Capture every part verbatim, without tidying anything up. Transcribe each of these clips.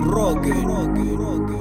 rugged, rugged, rugged.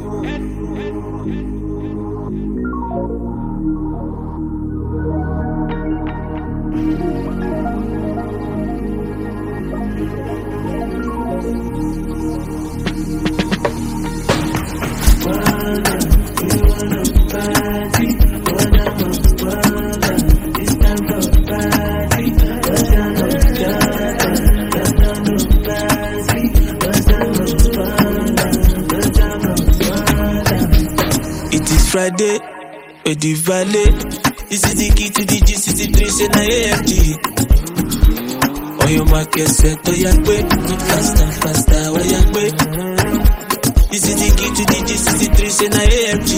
It is Friday, with the valley. This is the key to the G C C three, say na A F G. On your market set, oh yeah, quick. Faster, faster, oh yeah, quick. This is the key to the G C C three, say na A F G.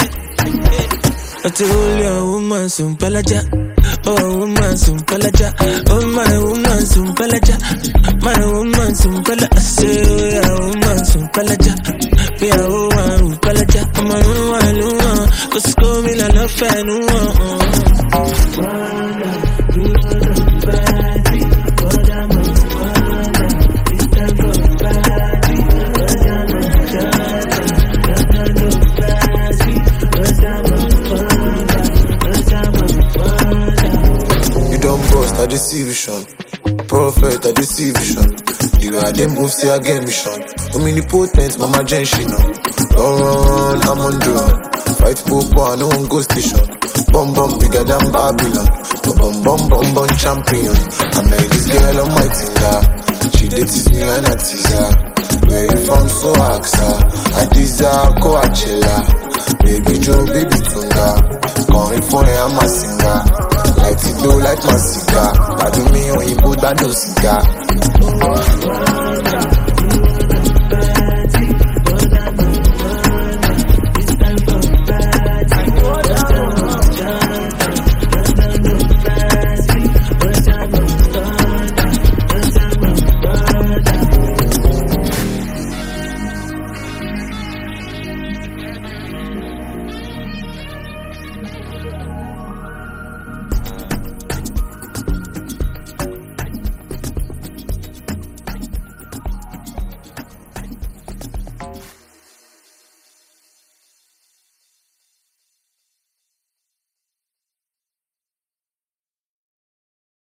I told you a woman some palaja. Oh woman some palaja. Oh my woman some palaja. My woman some palaja. I say oh yeah, woman some palaja. Yeah, oh woman palaja. I'm a woman, woman. Cause call me la love fan, woman. I deceive vision, prophet, I deceive vision. You are them move, say again mission. Omnipotent, mama Jenshi now. Run, run, I'm on the run. Fight popo, I know one go station. Bum bum bigger than Babylon. Bum bum bum bum champion. I met this girl on my Tinder. She dates me and I tease her. Where you from, so ask her. I desire Coachella. Baby Joe, baby Tunga. Calling for her, I'm a singer. Like it do like my cigar. I do me on you put that no cigar.